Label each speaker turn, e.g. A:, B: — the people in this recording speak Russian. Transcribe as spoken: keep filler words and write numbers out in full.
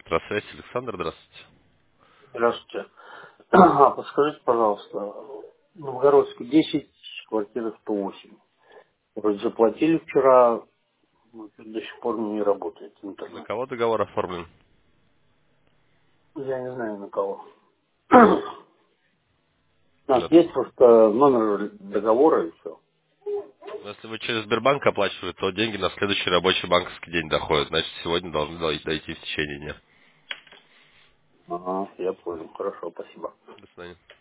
A: Электросвязь. Александр, здравствуйте.
B: Здравствуйте. А, подскажите, пожалуйста, Новгородский десять, квартира сто восемь. Вроде заплатили вчера, но до сих пор не работает
A: На
B: интернет.
A: кого договор оформлен?
B: Я не знаю на кого. У нас
A: Да.
B: есть просто номер договора и все.
A: Но если вы через Сбербанк оплачиваете, то деньги на следующий рабочий банковский день доходят. Значит, сегодня должны дой- дойти в течение дня.
B: Ага, я понял. Хорошо, спасибо.
A: До свидания.